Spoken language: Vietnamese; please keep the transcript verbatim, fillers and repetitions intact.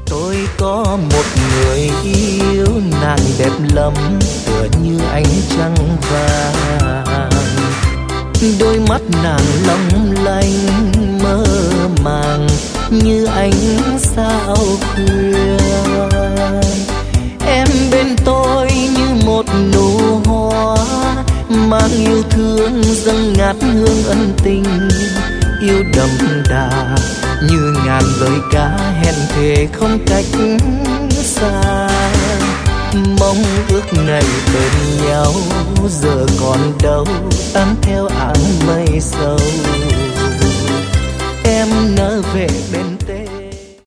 Tôi có một người yêu, nàng đẹp lắm tựa như ánh trăng vàng. Đôi mắt nàng long lanh mơ màng như ánh sao khuya. Em bên tôi như một nụ hoa mang yêu thương dâng ngát hương ân tình. Yêu đậm đà như ngàn lời ca hẹn thề không cách xa. Mong ước ngày bên nhau giờ còn đâu, tan theo áng mây sâu. Em nỡ về bên